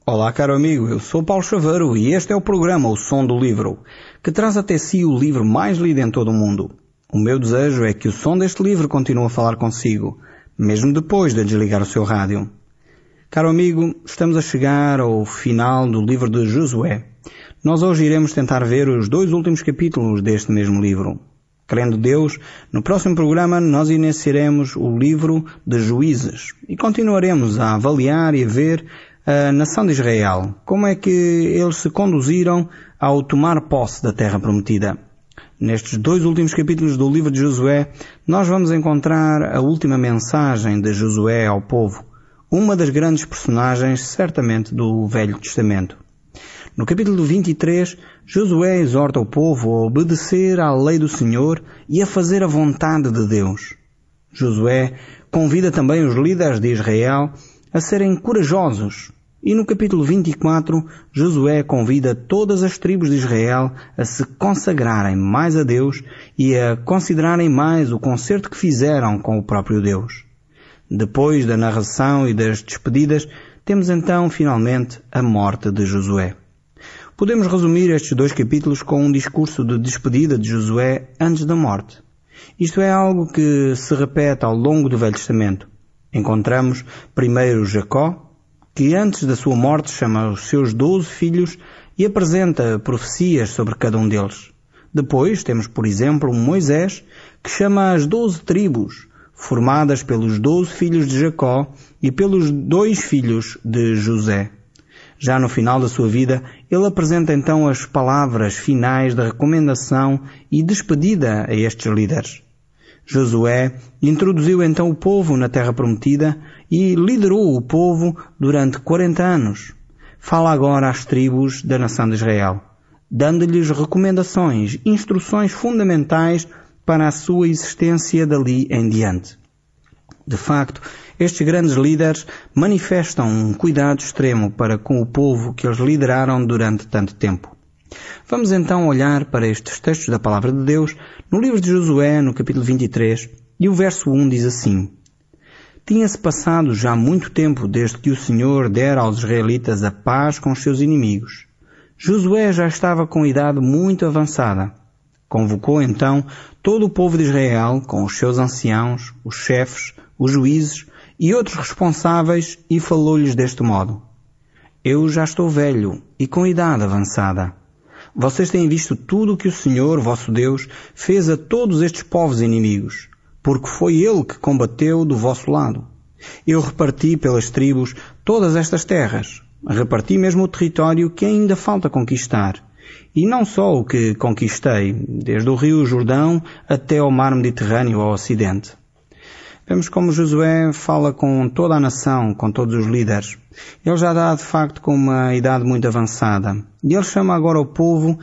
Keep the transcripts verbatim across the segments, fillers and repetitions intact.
Olá, caro amigo, eu sou Paulo Chaveiro e este é o programa O Som do Livro, que traz até si o livro mais lido em todo o mundo. O meu desejo é que o som deste livro continue a falar consigo, mesmo depois de desligar o seu rádio. Caro amigo, estamos a chegar ao final do livro de Josué. Nós hoje iremos tentar ver os dois últimos capítulos deste mesmo livro. Querendo Deus, no próximo programa nós iniciaremos o livro de Juízes e continuaremos a avaliar e a ver a nação de Israel, como é que eles se conduziram ao tomar posse da terra prometida. Nestes dois últimos capítulos do livro de Josué, nós vamos encontrar a última mensagem de Josué ao povo, uma das grandes personagens, certamente, do Velho Testamento. No capítulo vinte e três, Josué exorta o povo a obedecer à lei do Senhor e a fazer a vontade de Deus. Josué convida também os líderes de Israel a serem corajosos. E no capítulo vinte e quatro, Josué convida todas as tribos de Israel a se consagrarem mais a Deus e a considerarem mais o concerto que fizeram com o próprio Deus. Depois da narração e das despedidas, temos então, finalmente, a morte de Josué. Podemos resumir estes dois capítulos com um discurso de despedida de Josué antes da morte. Isto é algo que se repete ao longo do Velho Testamento. Encontramos primeiro Jacó, que antes da sua morte chama os seus doze filhos e apresenta profecias sobre cada um deles. Depois temos, por exemplo, Moisés, que chama as doze tribos, formadas pelos doze filhos de Jacó e pelos dois filhos de José. Já no final da sua vida, ele apresenta então as palavras finais de recomendação e despedida a estes líderes. Josué introduziu então o povo na terra prometida e liderou o povo durante quarenta anos. Fala agora às tribos da nação de Israel, dando-lhes recomendações, instruções fundamentais para a sua existência dali em diante. De facto, estes grandes líderes manifestam um cuidado extremo para com o povo que eles lideraram durante tanto tempo. Vamos então olhar para estes textos da Palavra de Deus no livro de Josué, no capítulo vinte e três, e o verso um diz assim: Tinha-se passado já muito tempo desde que o Senhor dera aos israelitas a paz com os seus inimigos. Josué já estava com idade muito avançada. Convocou então todo o povo de Israel, com os seus anciãos, os chefes, os juízes e outros responsáveis, e falou-lhes deste modo: Eu já estou velho e com idade avançada. Vocês têm visto tudo o que o Senhor, vosso Deus, fez a todos estes povos inimigos, porque foi Ele que combateu do vosso lado. Eu reparti pelas tribos todas estas terras, reparti mesmo o território que ainda falta conquistar, e não só o que conquistei, desde o rio Jordão até ao mar Mediterrâneo ao ocidente. Vemos como Josué fala com toda a nação, com todos os líderes. Ele já dá, de facto, com uma idade muito avançada. E ele chama agora o povo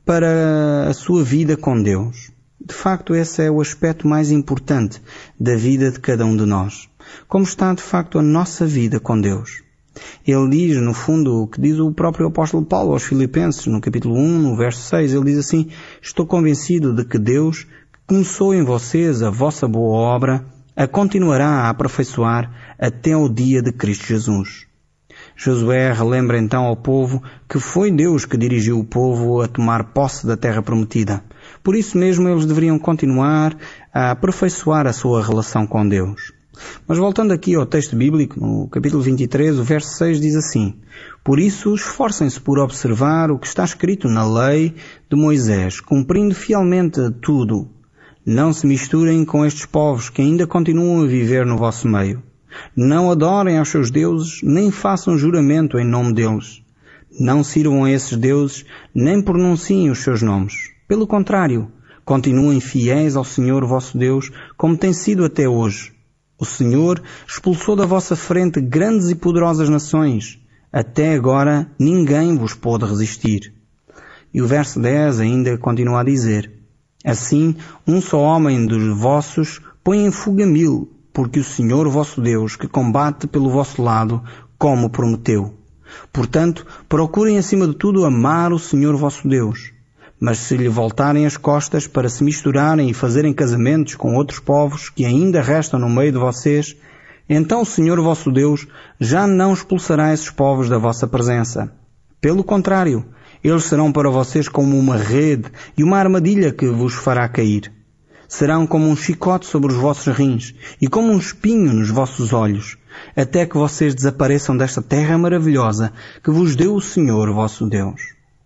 para a sua vida com Deus. De facto, esse é o aspecto mais importante da vida de cada um de nós. Como está, de facto, a nossa vida com Deus. Ele diz, no fundo, o que diz o próprio apóstolo Paulo aos Filipenses, no capítulo um, no verso seis. Ele diz assim: Estou convencido de que Deus, que começou em vocês a vossa boa obra, a continuará a aperfeiçoar até ao dia de Cristo Jesus. Josué relembra então ao povo que foi Deus que dirigiu o povo a tomar posse da terra prometida. Por isso mesmo eles deveriam continuar a aperfeiçoar a sua relação com Deus. Mas voltando aqui ao texto bíblico, no capítulo vinte e três, o verso seis diz assim: Por isso esforcem-se por observar o que está escrito na lei de Moisés, cumprindo fielmente tudo. Não se misturem com estes povos que ainda continuam a viver no vosso meio. Não adorem aos seus deuses, nem façam juramento em nome deles. Não sirvam a esses deuses, nem pronunciem os seus nomes. Pelo contrário, continuem fiéis ao Senhor vosso Deus, como tem sido até hoje. O Senhor expulsou da vossa frente grandes e poderosas nações. Até agora ninguém vos pôde resistir. E o verso dez ainda continua a dizer: Assim, um só homem dos vossos põe em fuga mil, porque o Senhor vosso Deus, que combate pelo vosso lado, como prometeu. Portanto, procurem acima de tudo amar o Senhor vosso Deus. Mas se lhe voltarem as costas para se misturarem e fazerem casamentos com outros povos que ainda restam no meio de vocês, Então o Senhor vosso Deus já não expulsará esses povos da vossa presença. Pelo contrário, eles serão para vocês como uma rede e uma armadilha que vos fará cair. Serão como um chicote sobre os vossos rins e como um espinho nos vossos olhos, até que vocês desapareçam desta terra maravilhosa que vos deu o Senhor vosso Deus.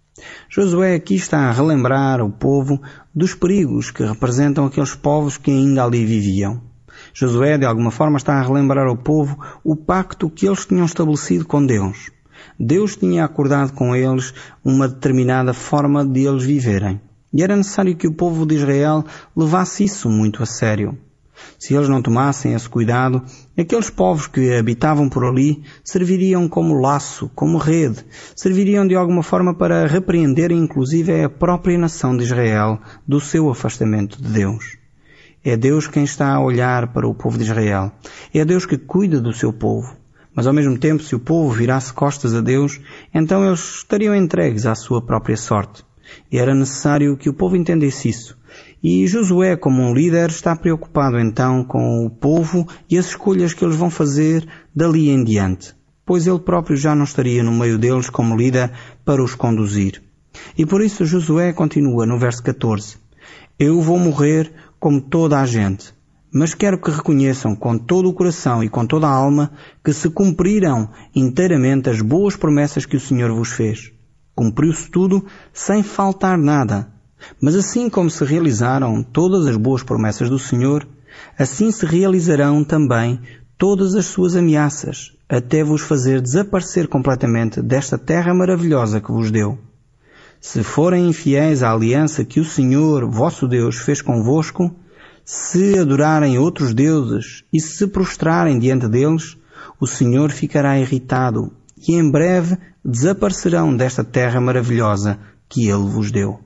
Josué aqui está a relembrar o povo dos perigos que representam aqueles povos que ainda ali viviam. Josué, de alguma forma, está a relembrar ao povo o pacto que eles tinham estabelecido com Deus. Deus tinha acordado com eles uma determinada forma de eles viverem. E era necessário que o povo de Israel levasse isso muito a sério. Se eles não tomassem esse cuidado, aqueles povos que habitavam por ali serviriam como laço, como rede, serviriam de alguma forma para repreender inclusive a própria nação de Israel do seu afastamento de Deus. É Deus quem está a olhar para o povo de Israel. É Deus que cuida do seu povo. Mas ao mesmo tempo, se o povo virasse costas a Deus, então eles estariam entregues à sua própria sorte. E era necessário que o povo entendesse isso. E Josué, como um líder, está preocupado então com o povo e as escolhas que eles vão fazer dali em diante, pois ele próprio já não estaria no meio deles como líder para os conduzir. E por isso Josué continua no verso catorze. Eu vou morrer como toda a gente, mas quero que reconheçam com todo o coração e com toda a alma que se cumpriram inteiramente as boas promessas que o Senhor vos fez. Cumpriu-se tudo sem faltar nada. Mas assim como se realizaram todas as boas promessas do Senhor, assim se realizarão também todas as suas ameaças, até vos fazer desaparecer completamente desta terra maravilhosa que vos deu. Se forem infiéis à aliança que o Senhor, vosso Deus, fez convosco, se adorarem outros deuses e se prostrarem diante deles, o Senhor ficará irritado e em breve desaparecerão desta terra maravilhosa que Ele vos deu.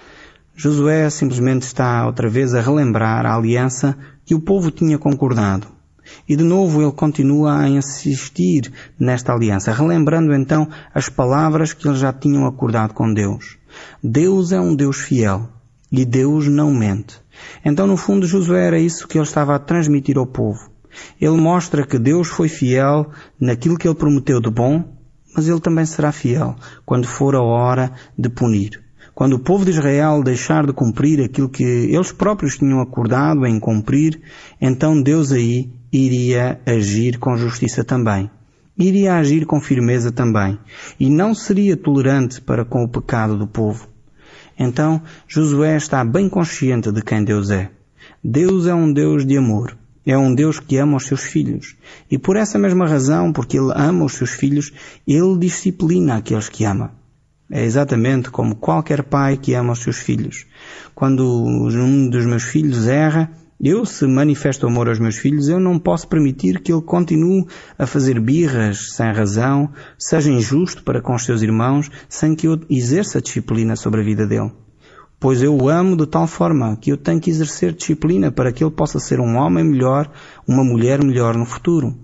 Josué simplesmente está outra vez a relembrar a aliança que o povo tinha concordado. E de novo ele continua a insistir nesta aliança, relembrando então as palavras que eles já tinham acordado com Deus. Deus é um Deus fiel e Deus não mente. Então no fundo Josué era isso que ele estava a transmitir ao povo. Ele mostra que Deus foi fiel naquilo que ele prometeu de bom, mas ele também será fiel quando for a hora de punir. Quando o povo de Israel deixar de cumprir aquilo que eles próprios tinham acordado em cumprir, então Deus aí iria agir com justiça também. Iria agir com firmeza também. E não seria tolerante para com o pecado do povo. Então, Josué está bem consciente de quem Deus é. Deus é um Deus de amor. É um Deus que ama os seus filhos. E por essa mesma razão, porque Ele ama os seus filhos, Ele disciplina aqueles que ama. É exatamente como qualquer pai que ama os seus filhos. Quando um dos meus filhos erra, eu, se manifesto amor aos meus filhos, eu não posso permitir que ele continue a fazer birras sem razão, seja injusto para com os seus irmãos, sem que eu exerça disciplina sobre a vida dele. Pois eu o amo de tal forma que eu tenho que exercer disciplina para que ele possa ser um homem melhor, uma mulher melhor no futuro.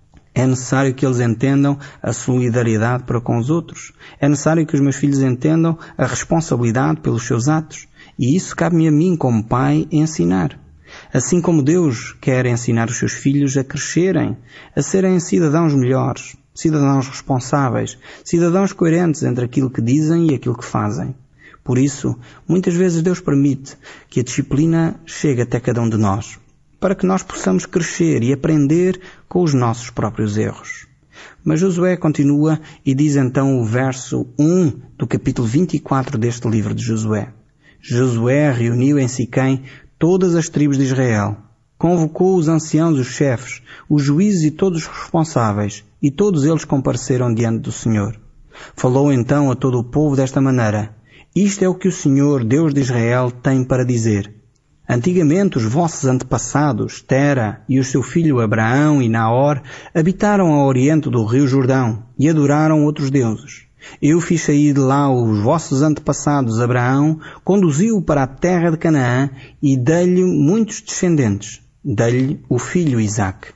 É necessário que eles entendam a solidariedade para com os outros. É necessário que os meus filhos entendam a responsabilidade pelos seus atos. E isso cabe-me a mim, como pai, ensinar. Assim como Deus quer ensinar os seus filhos a crescerem, a serem cidadãos melhores, cidadãos responsáveis, cidadãos coerentes entre aquilo que dizem e aquilo que fazem. Por isso, muitas vezes Deus permite que a disciplina chegue até cada um de nós, para que nós possamos crescer e aprender com os nossos próprios erros. Mas Josué continua e diz então o verso um do capítulo vinte e quatro deste livro de Josué. Josué reuniu em Siquém todas as tribos de Israel, convocou os anciãos, os chefes, os juízes e todos os responsáveis, e todos eles compareceram diante do Senhor. Falou então a todo o povo desta maneira: Isto é o que o Senhor, Deus de Israel, tem para dizer. Antigamente os vossos antepassados, Tera e o seu filho Abraão e Naor, habitaram ao oriente do rio Jordão e adoraram outros deuses. Eu fiz sair de lá os vossos antepassados Abraão, conduzi-o para a terra de Canaã e dei-lhe muitos descendentes. Dei-lhe o filho Isaque.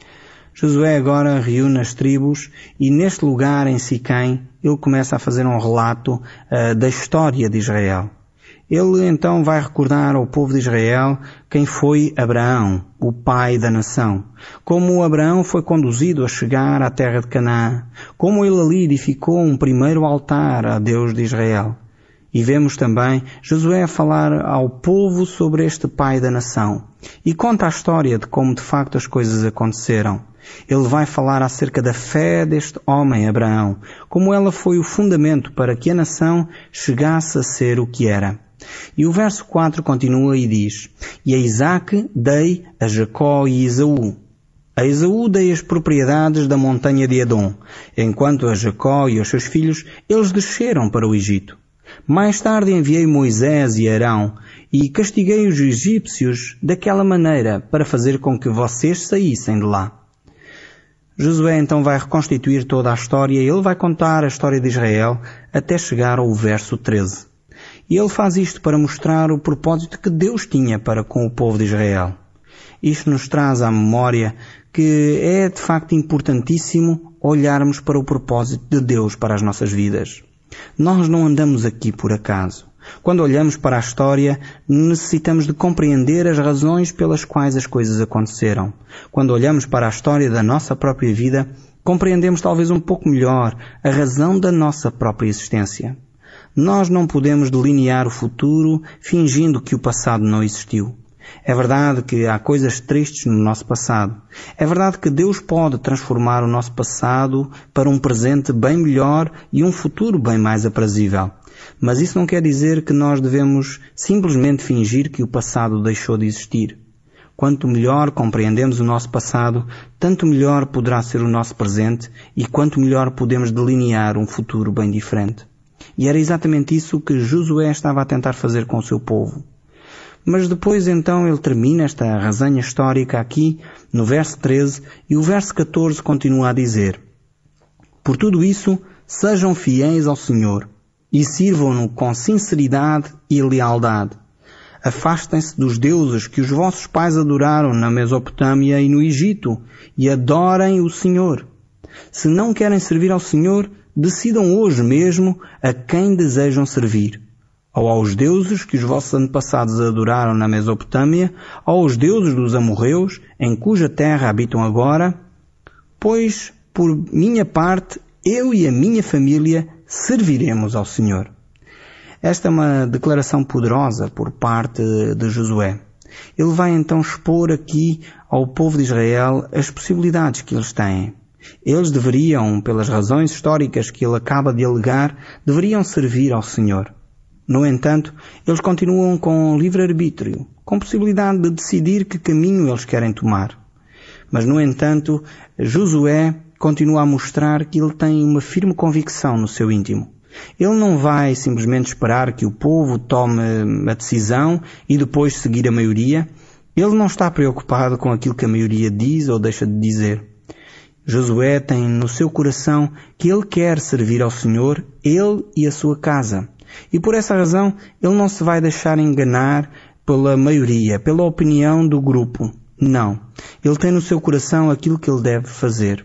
Josué agora reúne as tribos e neste lugar em Siquém ele começa a fazer um relato uh, da história de Israel. Ele então vai recordar ao povo de Israel quem foi Abraão, o pai da nação, como Abraão foi conduzido a chegar à terra de Canaã, como ele ali edificou um primeiro altar a Deus de Israel. E vemos também Josué a falar ao povo sobre este pai da nação e conta a história de como de facto as coisas aconteceram. Ele vai falar acerca da fé deste homem, Abraão, como ela foi o fundamento para que a nação chegasse a ser o que era. E o verso quatro continua e diz: E a Isaque dei a Jacó e Esaú. A Esaú dei as propriedades da montanha de Edom, enquanto a Jacó e aos seus filhos eles desceram para o Egito. Mais tarde enviei Moisés e Arão e castiguei os egípcios daquela maneira para fazer com que vocês saíssem de lá. Josué então vai reconstituir toda a história e ele vai contar a história de Israel até chegar ao verso treze. E ele faz isto para mostrar o propósito que Deus tinha para com o povo de Israel. Isto nos traz à memória que é de facto importantíssimo olharmos para o propósito de Deus para as nossas vidas. Nós não andamos aqui por acaso. Quando olhamos para a história, necessitamos de compreender as razões pelas quais as coisas aconteceram. Quando olhamos para a história da nossa própria vida, compreendemos talvez um pouco melhor a razão da nossa própria existência. Nós não podemos delinear o futuro fingindo que o passado não existiu. É verdade que há coisas tristes no nosso passado. É verdade que Deus pode transformar o nosso passado para um presente bem melhor e um futuro bem mais aprazível. Mas isso não quer dizer que nós devemos simplesmente fingir que o passado deixou de existir. Quanto melhor compreendemos o nosso passado, tanto melhor poderá ser o nosso presente e quanto melhor podemos delinear um futuro bem diferente. E era exatamente isso que Josué estava a tentar fazer com o seu povo. Mas depois então ele termina esta resenha histórica aqui no verso treze e o verso catorze continua a dizer: Por tudo isso, sejam fiéis ao Senhor e sirvam-no com sinceridade e lealdade. Afastem-se dos deuses que os vossos pais adoraram na Mesopotâmia e no Egito e adorem o Senhor. Se não querem servir ao Senhor, decidam hoje mesmo a quem desejam servir. Ou aos deuses que os vossos antepassados adoraram na Mesopotâmia, ou aos deuses dos amorreus, em cuja terra habitam agora, pois, por minha parte, eu e a minha família serviremos ao Senhor. Esta é uma declaração poderosa por parte de Josué. Ele vai então expor aqui ao povo de Israel as possibilidades que eles têm. Eles deveriam, pelas razões históricas que ele acaba de alegar, deveriam servir ao Senhor. No entanto, eles continuam com livre-arbítrio, com possibilidade de decidir que caminho eles querem tomar. Mas, no entanto, Josué continua a mostrar que ele tem uma firme convicção no seu íntimo. Ele não vai simplesmente esperar que o povo tome a decisão e depois seguir a maioria. Ele não está preocupado com aquilo que a maioria diz ou deixa de dizer. Josué tem no seu coração que ele quer servir ao Senhor, ele e a sua casa. E por essa razão, ele não se vai deixar enganar pela maioria, pela opinião do grupo. Não. Ele tem no seu coração aquilo que ele deve fazer.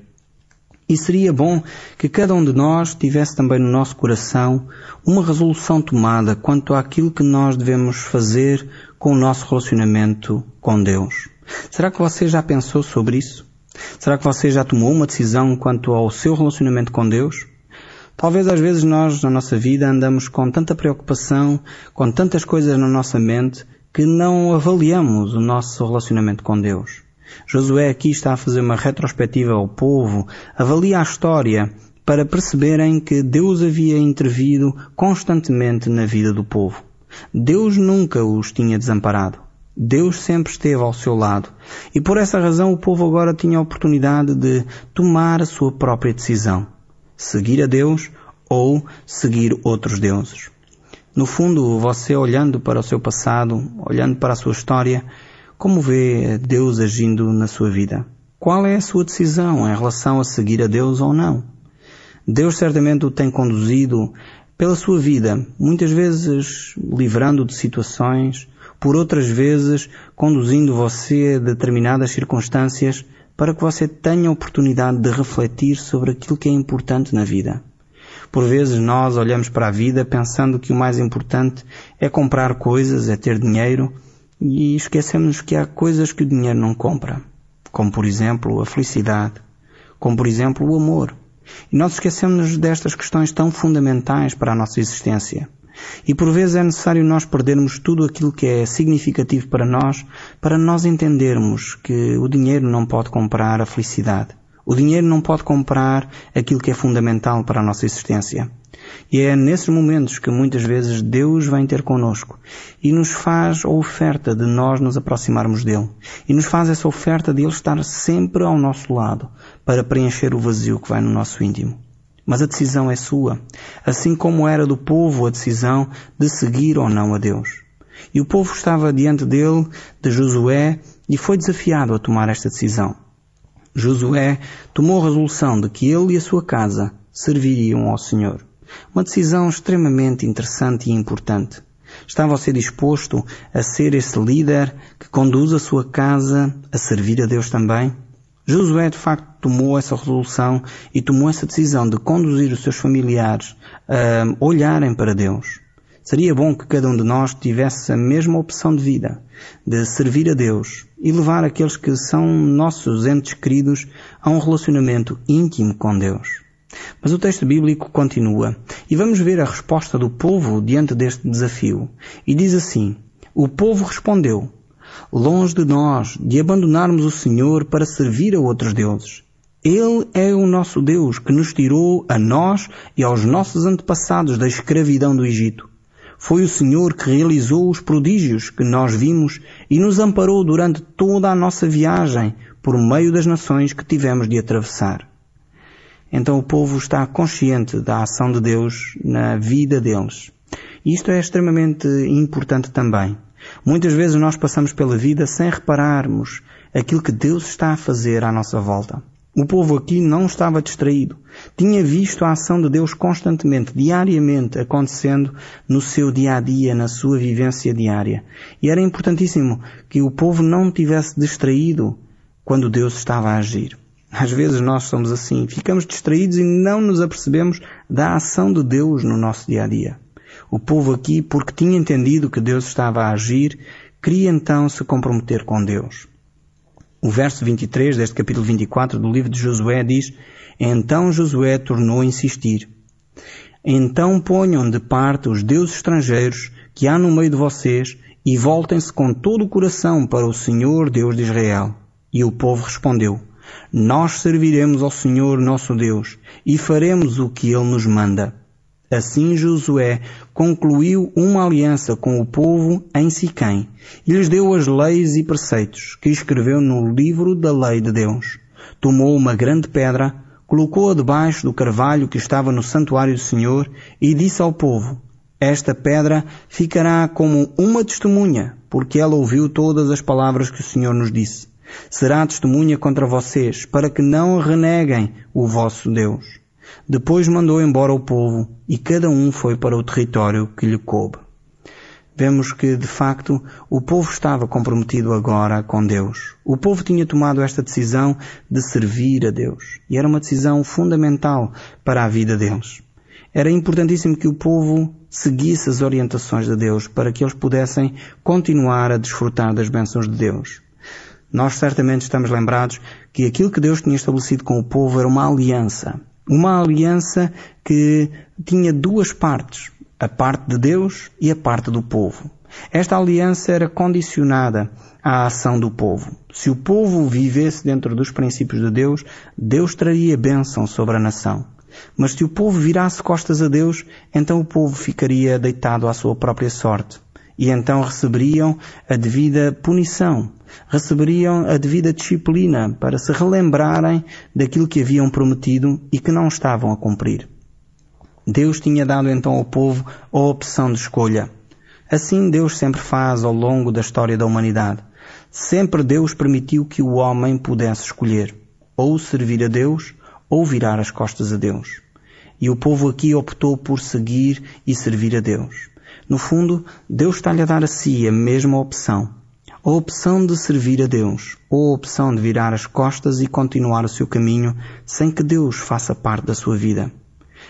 E seria bom que cada um de nós tivesse também no nosso coração uma resolução tomada quanto àquilo que nós devemos fazer com o nosso relacionamento com Deus. Será que você já pensou sobre isso? Será que você já tomou uma decisão quanto ao seu relacionamento com Deus? Talvez às vezes nós, na nossa vida, andamos com tanta preocupação, com tantas coisas na nossa mente, que não avaliamos o nosso relacionamento com Deus. Josué aqui está a fazer uma retrospectiva ao povo, avalia a história para perceberem que Deus havia intervido constantemente na vida do povo. Deus nunca os tinha desamparado. Deus sempre esteve ao seu lado. E por essa razão o povo agora tinha a oportunidade de tomar a sua própria decisão. Seguir a Deus ou seguir outros deuses. No fundo, você olhando para o seu passado, olhando para a sua história, como vê Deus agindo na sua vida? Qual é a sua decisão em relação a seguir a Deus ou não? Deus certamente o tem conduzido pela sua vida, muitas vezes livrando de situações, por outras vezes conduzindo você a determinadas circunstâncias para que você tenha a oportunidade de refletir sobre aquilo que é importante na vida. Por vezes nós olhamos para a vida pensando que o mais importante é comprar coisas, é ter dinheiro, e esquecemos que há coisas que o dinheiro não compra, como por exemplo a felicidade, como por exemplo o amor. E nós esquecemos destas questões tão fundamentais para a nossa existência. E por vezes é necessário nós perdermos tudo aquilo que é significativo para nós, para nós entendermos que o dinheiro não pode comprar a felicidade. O dinheiro não pode comprar aquilo que é fundamental para a nossa existência. E é nesses momentos que muitas vezes Deus vem ter connosco e nos faz a oferta de nós nos aproximarmos dele. E nos faz essa oferta de ele estar sempre ao nosso lado para preencher o vazio que vai no nosso íntimo. Mas a decisão é sua, assim como era do povo a decisão de seguir ou não a Deus. E o povo estava diante dele, de Josué, e foi desafiado a tomar esta decisão. Josué tomou a resolução de que ele e a sua casa serviriam ao Senhor. Uma decisão extremamente interessante e importante. Estava a ser disposto a ser esse líder que conduz a sua casa a servir a Deus também? Josué de facto tomou essa resolução e tomou essa decisão de conduzir os seus familiares a olharem para Deus. Seria bom que cada um de nós tivesse a mesma opção de vida, de servir a Deus e levar aqueles que são nossos entes queridos a um relacionamento íntimo com Deus. Mas o texto bíblico continua e vamos ver a resposta do povo diante deste desafio. E diz assim: o povo respondeu: longe de nós de abandonarmos o Senhor para servir a outros deuses. Ele é o nosso Deus que nos tirou a nós e aos nossos antepassados da escravidão do Egito. Foi o Senhor que realizou os prodígios que nós vimos e nos amparou durante toda a nossa viagem por meio das nações que tivemos de atravessar. Então o povo está consciente da ação de Deus na vida deles. E isto é extremamente importante também. Muitas vezes nós passamos pela vida sem repararmos aquilo que Deus está a fazer à nossa volta. O povo aqui não estava distraído. Tinha visto a ação de Deus constantemente, diariamente, acontecendo no seu dia-a-dia, na sua vivência diária. E era importantíssimo que o povo não tivesse distraído quando Deus estava a agir. Às vezes nós somos assim, ficamos distraídos e não nos apercebemos da ação de Deus no nosso dia-a-dia. O povo aqui, porque tinha entendido que Deus estava a agir, queria então se comprometer com Deus. O verso vinte e três deste capítulo vinte e quatro do livro de Josué diz: então Josué tornou a insistir: então ponham de parte os deuses estrangeiros que há no meio de vocês e voltem-se com todo o coração para o Senhor Deus de Israel. E o povo respondeu: nós serviremos ao Senhor nosso Deus e faremos o que Ele nos manda. Assim Josué concluiu uma aliança com o povo em Siquém e lhes deu as leis e preceitos que escreveu no livro da lei de Deus. Tomou uma grande pedra, colocou-a debaixo do carvalho que estava no santuário do Senhor e disse ao povo: esta pedra ficará como uma testemunha, porque ela ouviu todas as palavras que o Senhor nos disse. Será testemunha contra vocês, para que não reneguem o vosso Deus. Depois mandou embora o povo, e cada um foi para o território que lhe coube. Vemos que, de facto, o povo estava comprometido agora com Deus. O povo tinha tomado esta decisão de servir a Deus, e era uma decisão fundamental para a vida deles. Era importantíssimo que o povo seguisse as orientações de Deus, para que eles pudessem continuar a desfrutar das bênçãos de Deus. Nós certamente estamos lembrados que aquilo que Deus tinha estabelecido com o povo era uma aliança. Uma aliança que tinha duas partes, a parte de Deus e a parte do povo. Esta aliança era condicionada à ação do povo. Se o povo vivesse dentro dos princípios de Deus, Deus traria bênção sobre a nação. Mas se o povo virasse costas a Deus, então o povo ficaria deitado à sua própria sorte. E então receberiam a devida punição, receberiam a devida disciplina para se relembrarem daquilo que haviam prometido e que não estavam a cumprir. Deus tinha dado então ao povo a opção de escolha. Assim Deus sempre faz ao longo da história da humanidade. Sempre Deus permitiu que o homem pudesse escolher, ou servir a Deus, ou virar as costas a Deus. E o povo aqui optou por seguir e servir a Deus. No fundo, Deus está-lhe a dar a si a mesma opção. A opção de servir a Deus, ou a opção de virar as costas e continuar o seu caminho sem que Deus faça parte da sua vida.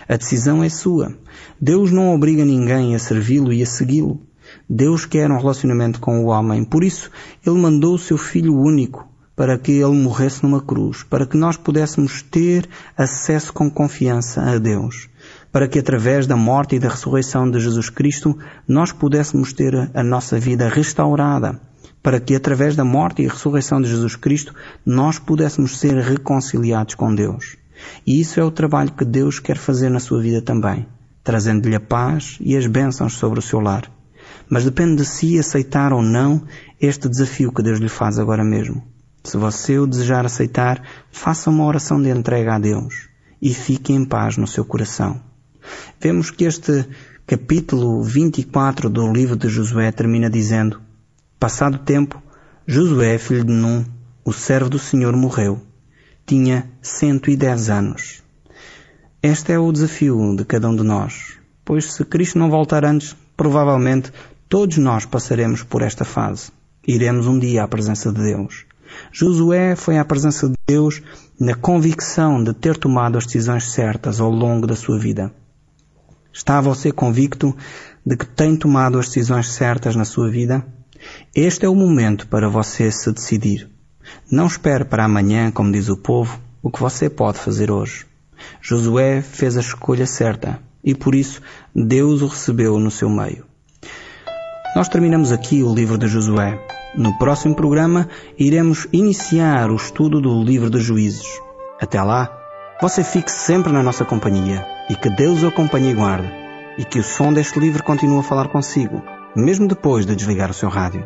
A decisão é sua. Deus não obriga ninguém a servi-lo e a segui-lo. Deus quer um relacionamento com o homem. Por isso, Ele mandou o seu Filho único para que Ele morresse numa cruz, para que nós pudéssemos ter acesso com confiança a Deus, para que através da morte e da ressurreição de Jesus Cristo nós pudéssemos ter a nossa vida restaurada, para que através da morte e ressurreição de Jesus Cristo nós pudéssemos ser reconciliados com Deus. E isso é o trabalho que Deus quer fazer na sua vida também, trazendo-lhe a paz e as bênçãos sobre o seu lar. Mas depende de si aceitar ou não este desafio que Deus lhe faz agora mesmo. Se você o desejar aceitar, faça uma oração de entrega a Deus e fique em paz no seu coração. Vemos que este capítulo vinte e quatro do livro de Josué termina dizendo: Passado tempo, Josué, filho de Num, o servo do Senhor, morreu. Tinha cento e dez anos. Este é o desafio de cada um de nós, pois se Cristo não voltar antes, provavelmente todos nós passaremos por esta fase. Iremos um dia à presença de Deus. Josué foi à presença de Deus na convicção de ter tomado as decisões certas ao longo da sua vida. Está você convicto de que tem tomado as decisões certas na sua vida? Este é o momento para você se decidir. Não espere para amanhã, como diz o povo, o que você pode fazer hoje. Josué fez a escolha certa e por isso Deus o recebeu no seu meio. Nós terminamos aqui o livro de Josué. No próximo programa iremos iniciar o estudo do livro de Juízes. Até lá, você fique sempre na nossa companhia e que Deus o acompanhe e guarde, e que o som deste livro continue a falar consigo, mesmo depois de desligar o seu rádio.